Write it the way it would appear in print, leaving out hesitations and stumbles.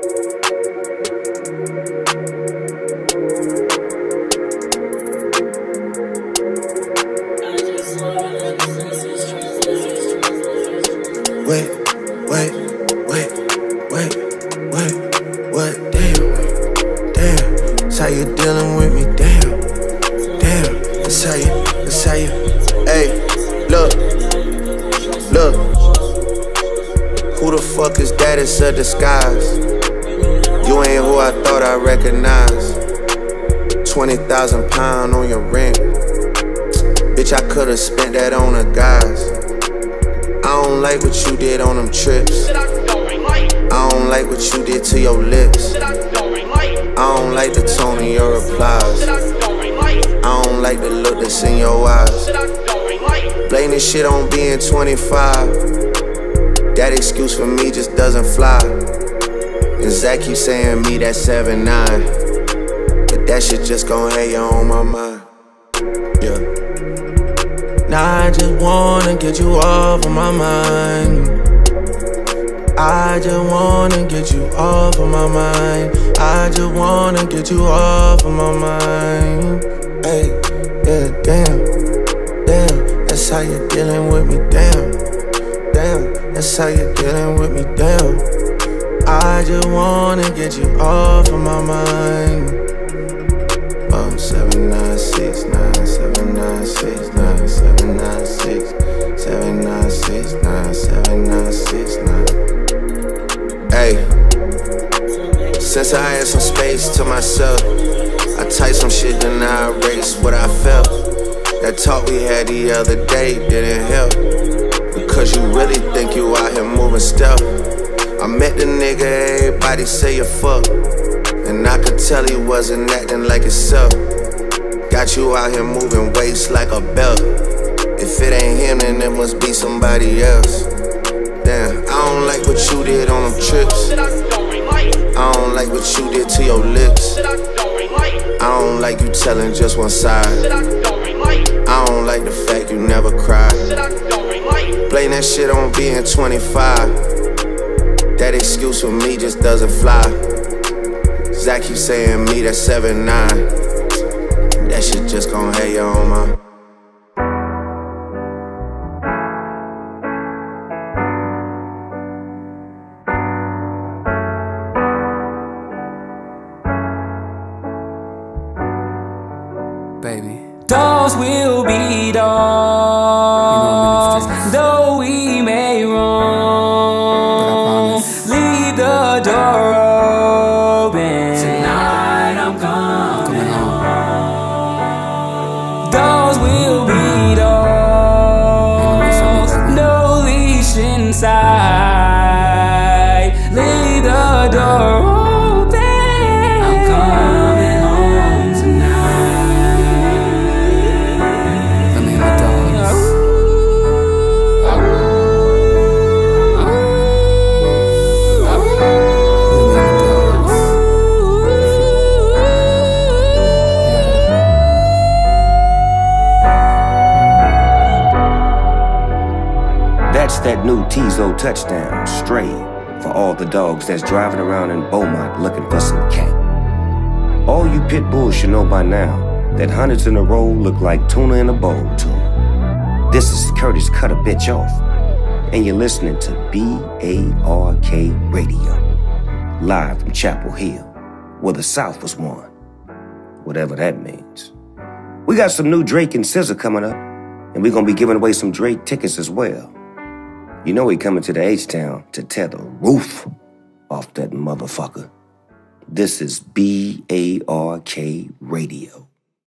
What, damn, that's how you dealing with me, damn, that's how you, hey, look, who the fuck is that? It's a disguise, you ain't who I thought I recognized, 20,000 pounds on your rent, bitch, I could've spent that on a guys. I don't like what you did on them trips. I don't like what you did to your lips. I don't like the tone of your replies. I don't like the look that's in your eyes. Blame this shit on being 25. That excuse for me just doesn't fly. And Zach keeps saying me that 7'9", but that shit just gon' have you on my mind. Yeah. Now I just wanna get you off of my mind. I just wanna get you off of my mind. I just wanna get you off of my mind. Hey, yeah, damn, that's how you're dealing with me, damn, that's how you're dealing with me, damn. I just wanna get you off of my mind. 796 796 796. Hey, since I had some space to myself, I typed some shit, then I erased what I felt. That talk we had the other day didn't help, because you really think you out here moving stealth. I met the nigga everybody say you fuck, and I could tell he wasn't acting like himself. Got you out here moving weights like a belt. If it ain't him, then it must be somebody else. Damn, I don't like what you did on them trips. I don't like what you did to your lips. I don't like you telling just one side. I don't like the fact you never cried. Blame that shit on being 25. That excuse for me just doesn't fly. Zach keeps saying me that 7'9". That shit just gon' have you on my... Baby. Dogs will be dogs, though we may roam. Leave the door open. Tonight I'm coming home. Dogs will be dogs, no leash inside. Leave the door open. I'm coming home tonight. Let me in the dogs. That's that new Tizo touchdown, stray, for all the dogs that's driving around in Beaumont looking for some cat. All you pit bulls should know by now that hundreds in a row look like tuna in a bowl to 'em. This is Curtis Cut a Bitch Off, and you're listening to BARK Radio, live from Chapel Hill, where the South was won, whatever that means. We got some new Drake and SZA coming up, and we're gonna be giving away some Drake tickets as well. You know he coming to the H-Town to tear the roof off that motherfucker. This is BARK Radio.